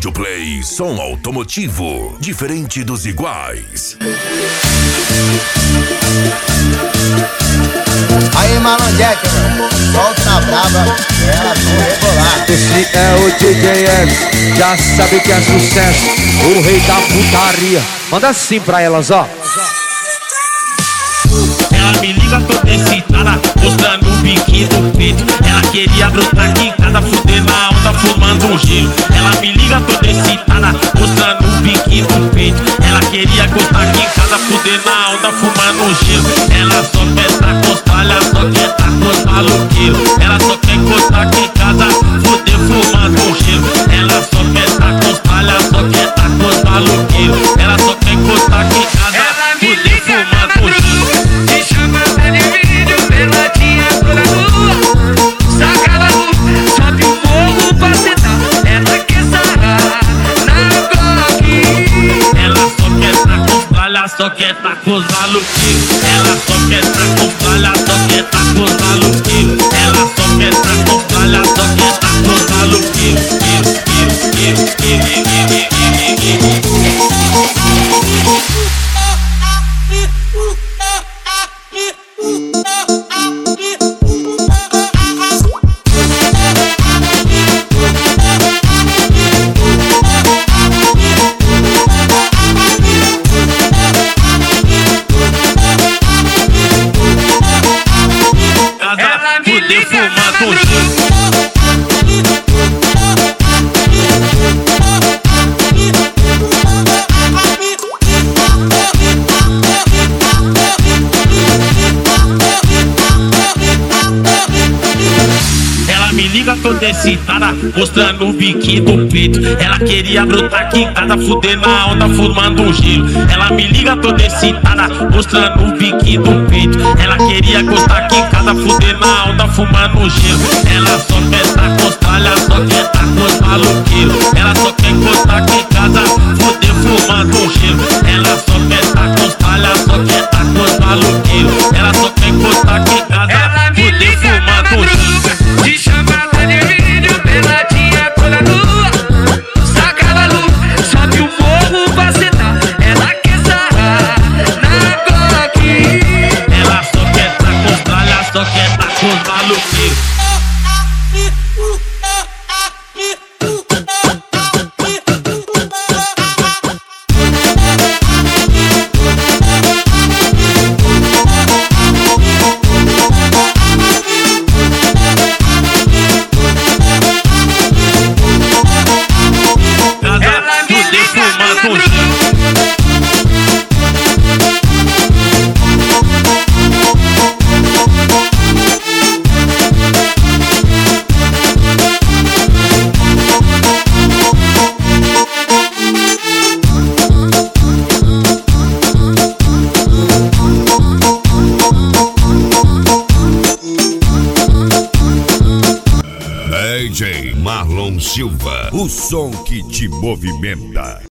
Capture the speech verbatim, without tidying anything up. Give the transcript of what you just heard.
Estúdio Play, som automotivo, diferente dos iguais. Aí, Marlon Jack, solta na brava, ela vou rebolar. Esse é o D J S, já sabe que é sucesso, o rei da putaria. Manda assim pra elas, ó. Ela me liga toda excitada, mostrando o biquinho do peito. Ela queria brotar aqui em casa, fuder na onda, fumando um gelo. Ela me liga toda excitada, mostrando o biquinho do peito. Ela queria gostar aqui em casa, fuder na onda, fumando um gelo. Ela só quer tá com os palha, só quer tá com os maluqueiros. Ela só quer gostar aqui em casa, fuder fumando um gelo. Ela só quer tá com os palha, só quer tá com os maluqueiros. Ela só quer gostar aqui em casa, fuder fumando um gelo. Só quer tá com os maluquinhos. Ela só quer tá com os palha, só quer tá com os maluquinhos. Ela só quer tá com os palha, só quer tá com os maluquinhos. Fuder fumando um gelo. Ela me liga toda excitada, mostrando o biquinho do peito. Ela queria brotar aqui em casa, fuder na onda, fumando um gelo. Ela me liga toda excitada, mostrando o biquinho do peito. Ela queria gostar aqui em casa, fuder na onda, fumando um gelo. Ela só quer tá com os palha, só quer tá com os maluqueiros. Ela só quer gostar aqui em casa, fuder fumando um gelo. Ela só quer tá com os palha, só quer tá com os maluqueiros. Ela só quer gostar aqui em casa, fuder fumando um gelo. Te chamava de vídeo, peladinha toda nua. Saca a luz, sobe o morro pra sentar. Ela quer sarrar na coque. Ela só quer tá com os palha, só quer tá com os maluqueiros. D J Marlon Silva, o som que te movimenta.